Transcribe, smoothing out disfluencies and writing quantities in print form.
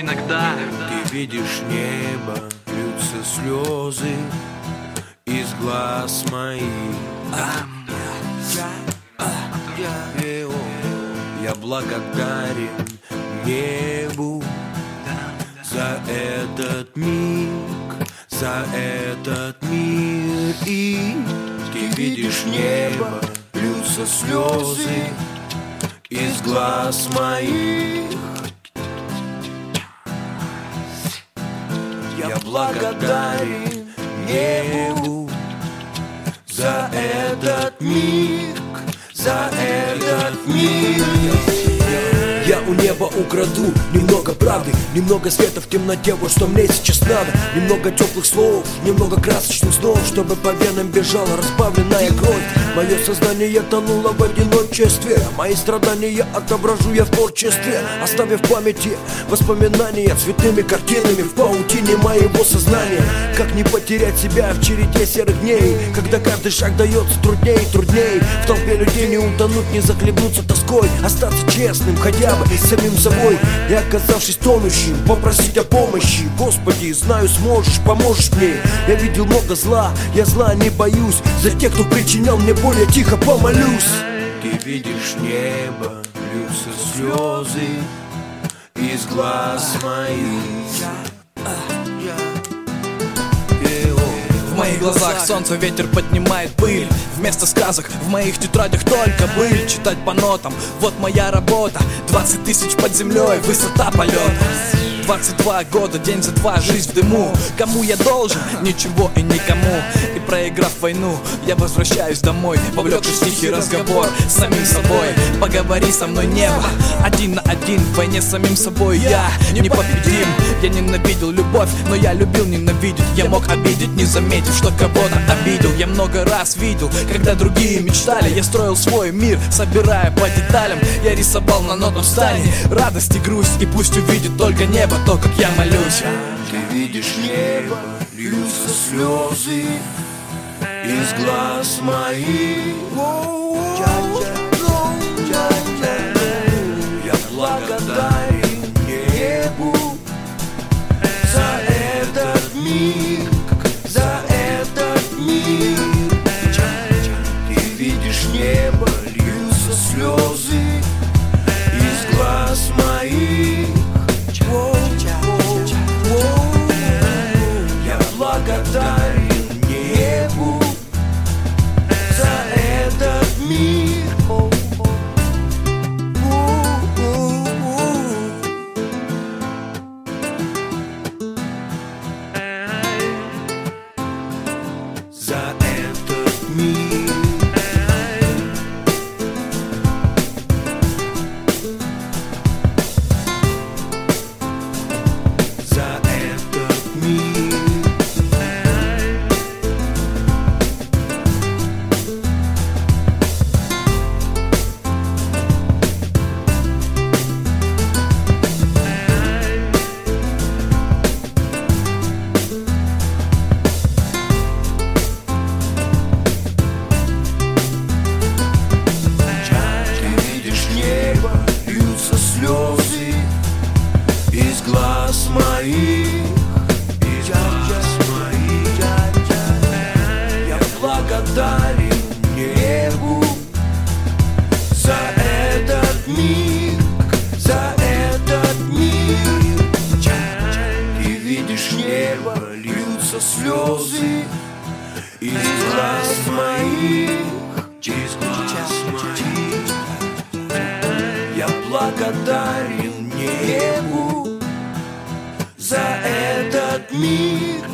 иногда ты видишь небо, льются слезы из глаз моих. Я благодарен небу за этот миг, за этот мир. И ты видишь небо, льются слезы из глаз моих. Я благодарен небу за этот миг, за этот миг. Я у неба украду немного правды, немного света в темноте, вот что мне сейчас надо. Немного теплых слов, немного красочных снов, чтобы по венам бежала разбавленная кровь. Мое сознание тонуло в одиночестве, мои страдания отображу я в творчестве, оставив в памяти воспоминания цветными картинами в паутине моего сознания. Как не потерять себя в череде серых дней, когда каждый шаг дается труднее и труднее. В толпе людей не утонуть, не захлебнуться тоской, остаться честным хотя бы с самим собой. И оказавшись тонущим, попросить о помощи. Господи, знаю, сможешь, поможешь мне. Я видел много зла, я зла не боюсь. За тех, кто причинял мне боль, я тихо помолюсь. Ты видишь небо, льются слезы из глаз моих. В моих глазах солнце, ветер поднимает пыль. Вместо сказок в моих тетрадях только быль. Читать по нотам, вот моя работа. 20 тысяч под землей, высота полета. 22 года, день за два, жизнь в дыму. Кому я должен? Ничего и никому. И проиграв войну, я возвращаюсь домой, вовлекшись в тихий разговор с самим собой. Поговори со мной, небо, один на один в войне с самим собой. Я непобедим. Я ненавидел любовь, но я любил ненавидеть. Я мог обидеть, не заметив, что кого-то обидел. Я много раз видел, когда другие мечтали. Я строил свой мир, собирая по деталям. Я рисовал на нотном стане радость и грусть. И пусть увидит только небо то, как я молюсь. Ты видишь небо, льются слезы из глаз моих. Я благодарен небу за этот миг, за этот мир. Ты видишь небо, льются слезы из глаз моих. Я благодарен небу за этот мир. За этот мир. За этот мир. Слезы из глаз моих, из глаз моих. Я благодарен небу за этот миг, за этот мир. Ты видишь небо, льются слезы из глаз моих, из глаз моих. Я благодарен небу за этот миг.